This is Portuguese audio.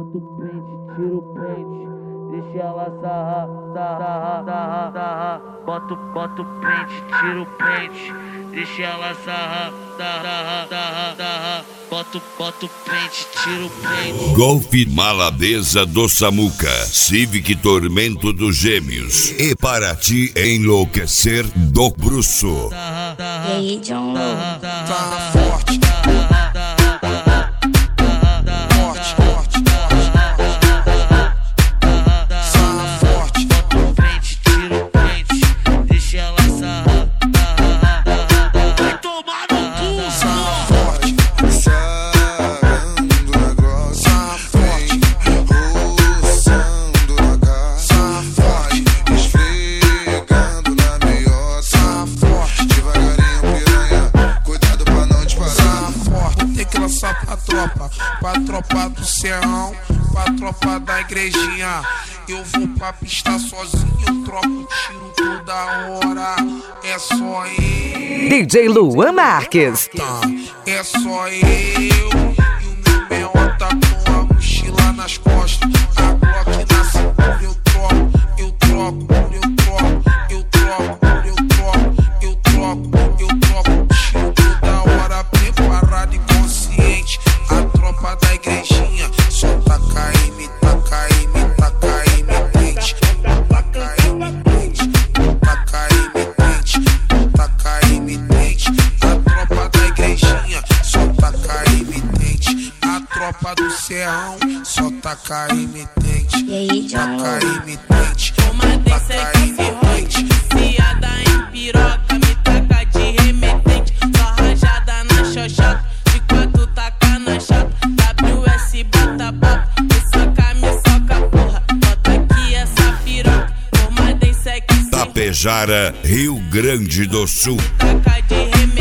bota o print, tira o pente, deixa ela sarrar, sarrar, sarrar, sarrar. Bota o print, tira o pente, deixa ela sarrar, sarrar, sarrar, sarrar. Bota o print, tira o pente. Golf Malabesa do Samuca, Civic Tormento dos Gêmeos. E para ti enlouquecer do Bruço. E aí, John Lowe? Tá forte. Pra tropa do serrão, pra tropa da igrejinha. Eu vou pra pista sozinho, troco tiro toda hora. É só eu. DJ Luan Marques. Tá, é só eu. E o meu mel tá com a mochila nas costas. A Glock na cintura, eu troco, eu troco, eu troco, eu troco, eu troco, eu troco, eu troco tiro toda hora, preparado e consciente. A tropa da igrejinha só taca M, taca M, taca M, dente. Taca M, dente. Taca M, dente. Taca M, dente. A tropa da igrejinha só taca M, dente. A tropa do serrão só taca M, dente. E aí, John Taca Lowe? M, dente. Uma desse aqui se rote, fiada em piroca, me taca de remetente, só rajada na xoxota, de quatro taca na chota, WS bota bota, me soca, porra, bota aqui essa piroca, uma desse aqui se Tapejara, Rio Grande do Sul. taca de remetente.